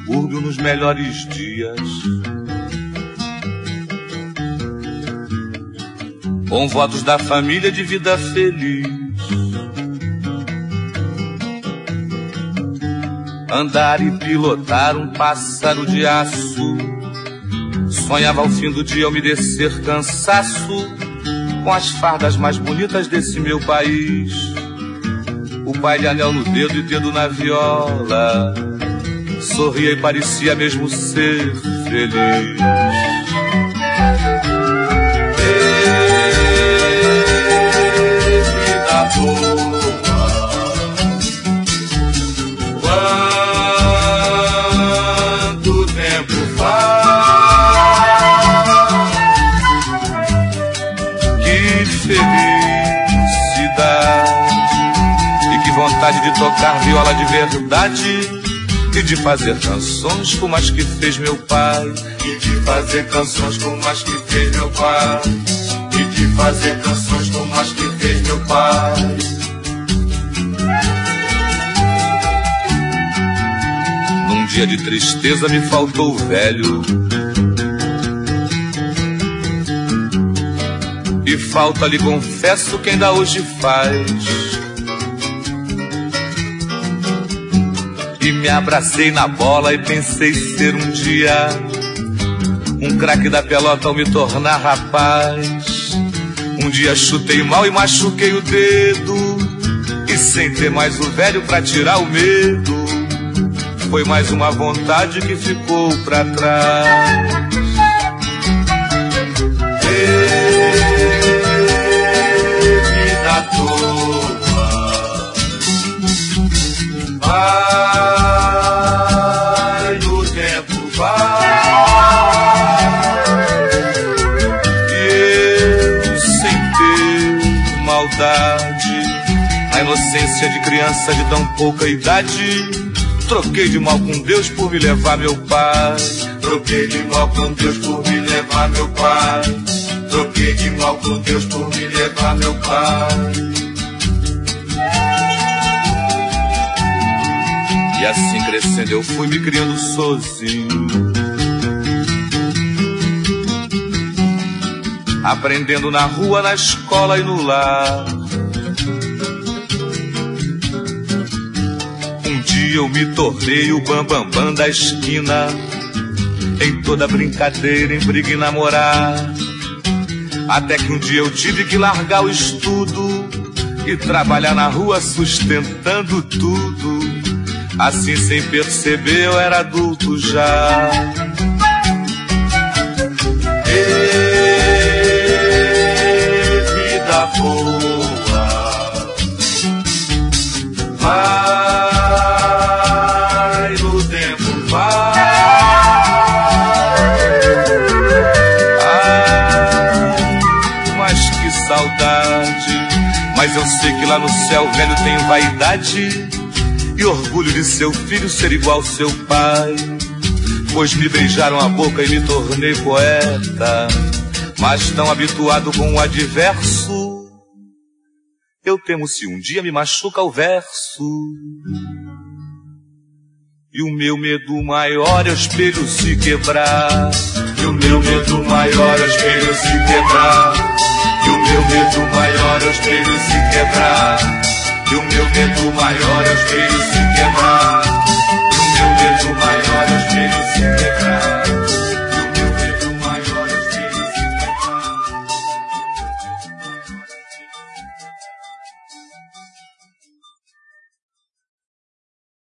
subúrbio nos melhores dias. Com votos da família de vida feliz. Andar e pilotar um pássaro de aço. Sonhava ao fim do dia eu me descer cansaço com as fardas mais bonitas desse meu país. O pai de anel no dedo e dedo na viola. Sorria e parecia mesmo ser feliz. Vida boa. Quanto tempo faz? Que felicidade. E que vontade de tocar viola de verdade. E de fazer canções como as que fez meu pai. E de fazer canções como as que fez meu pai. E de fazer canções como as que fez meu pai. Num dia de tristeza me faltou o velho. E falta, lhe confesso, que ainda hoje faz. E me abracei na bola e pensei ser um dia um craque da pelota ao me tornar rapaz. Um dia chutei mal e machuquei o dedo. E sem ter mais o velho pra tirar o medo, foi mais uma vontade que ficou pra trás. Vida toa. Vai no tempo, vai. E eu, sem ter maldade, a inocência de criança de tão pouca idade, troquei de mal com Deus por me levar meu pai. Troquei de mal com Deus por me levar meu pai. Troquei de mal com Deus por me levar meu pai. E assim crescendo eu fui me criando sozinho, aprendendo na rua, na escola e no lar. Um dia eu me tornei o bambambam da esquina, em toda brincadeira, em briga e namorar. Até que um dia eu tive que largar o estudo e trabalhar na rua sustentando tudo. Assim, sem perceber, eu era adulto já. Vida boa. Vai no tempo, vai. Mas que saudade. Mas eu sei que lá no céu o velho tem vaidade e orgulho de seu filho ser igual ao seu pai. Pois me beijaram a boca e me tornei poeta, mas tão habituado com o adverso, eu temo se um dia me machuca o verso. E o meu medo maior é o espelho se quebrar. E o meu medo maior é o espelho se quebrar. E o meu medo maior é o espelho se quebrar. E o meu medo maior é o espelho se quebrar.